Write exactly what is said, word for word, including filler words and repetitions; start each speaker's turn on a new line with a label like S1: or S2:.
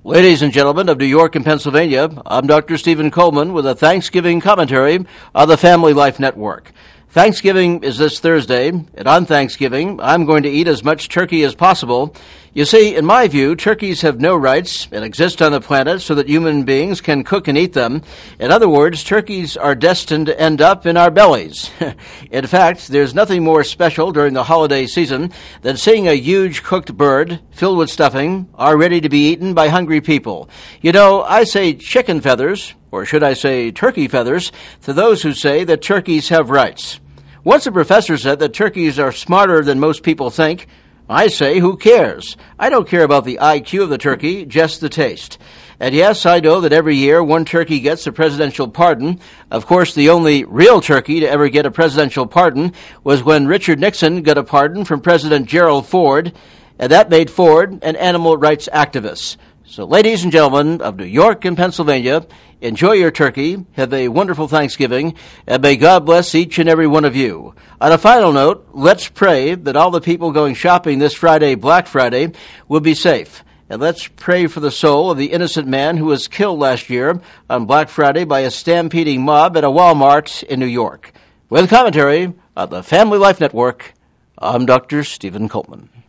S1: Ladies and gentlemen of New York and Pennsylvania, I'm Doctor Stephen Coleman with a Thanksgiving commentary on the Family Life Network. Thanksgiving is this Thursday, and on Thanksgiving, I'm going to eat as much turkey as possible. You see, in my view, turkeys have no rights and exist on the planet so that human beings can cook and eat them. In other words, turkeys are destined to end up in our bellies. In fact, there's nothing more special during the holiday season than seeing a huge cooked bird filled with stuffing, all ready to be eaten by hungry people. You know, I say chicken feathers, or should I say turkey feathers, to those who say that turkeys have rights. Once a professor said that turkeys are smarter than most people think. I say, who cares? I don't care about the I Q of the turkey, just the taste. And yes, I know that every year one turkey gets a presidential pardon. Of course, the only real turkey to ever get a presidential pardon was when Richard Nixon got a pardon from President Gerald Ford, and that made Ford an animal rights activist. So, ladies and gentlemen of New York and Pennsylvania, enjoy your turkey, have a wonderful Thanksgiving, and may God bless each and every one of you. On a final note, let's pray that all the people going shopping this Friday, Black Friday, will be safe. And let's pray for the soul of the innocent man who was killed last year on Black Friday by a stampeding mob at a Walmart in New York. With commentary on the Family Life Network, I'm Doctor Stephen Coleman.